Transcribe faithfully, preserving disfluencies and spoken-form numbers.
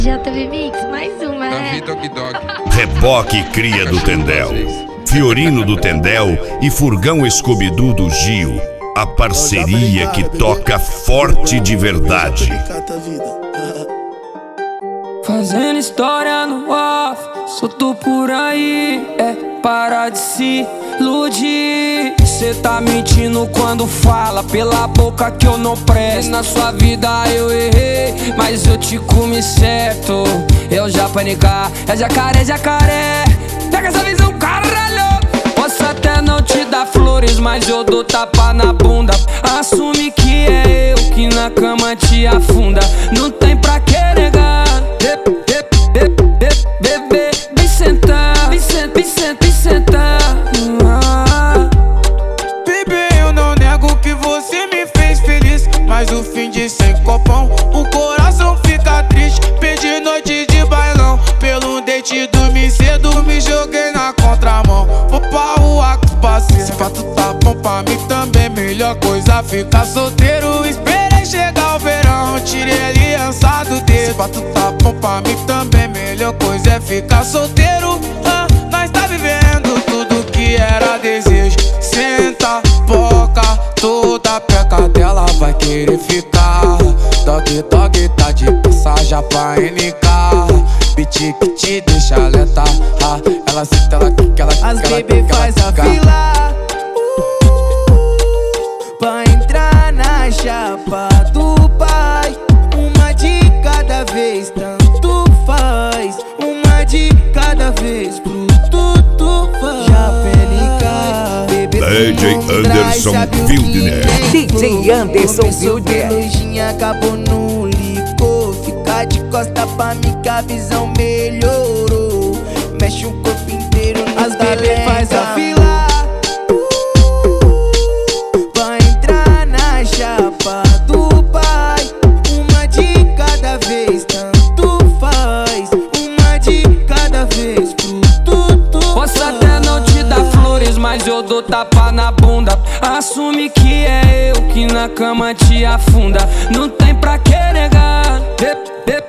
J V Mix, mais uma, né? Reboque cria do Tendel, Fiorino do Tendel e Furgão Scooby-Doo do Gil. A parceria que toca forte de verdade. Fazendo história no off, solto por aí, é para de se iludir. Cê tá mentindo quando fala pela boca que eu não presto. Na sua vida eu errei, mas eu te comi certo. Eu já panicar, é jacaré, jacaré. Pega essa visão, caralho. Posso até não te dar flores, mas eu dou tapa na bunda. Assume que é eu que na cama te afunda. Não tem pra que negar. Bebê, vem sentar, vem sentar, vem sentar, vem sentar. Bebê, eu não nego que você me fez feliz, mas o fim de sem copão, o coração fica triste. Perdi noite de bailão, pelo date dormi cedo, me joguei na contramão. Vou pra rua com os parceiros, se fato tá bom pra mim também. Melhor coisa ficar solteiro, esperei chegar o verão, tirei a aliança do dedo. Se fato tá bom pra mim também, melhor coisa é ficar solteiro. ah, Nós tá vivendo tudo que era desejo. Senta, boca, toda peca dela vai querer ficar. Dog, dog, tá de passagem pra N K. Beat que te deixa lenta, ah, ela senta, ela quica, ela quica. As bebê faz a fila pra entrar na chapa do pai. Uma de cada vez, tanto faz. Uma de cada vez, pro tudo faz. Já pelica, bebê D J Anderson Wildner. D J Anderson Wildner. Lujinha acabou no licor. Fica de costa pra mim que a visão melhorou. Mexe o corpo inteiro no As bebê faz a fila pra entrar na chapa do pai. Uma de cada vez, tanto faz. Uma de cada vez, pro tudo. Posso até não te dar flores, mas eu dou tapa na bunda. Assume que é eu que na cama te afunda. Não tem pra que negar.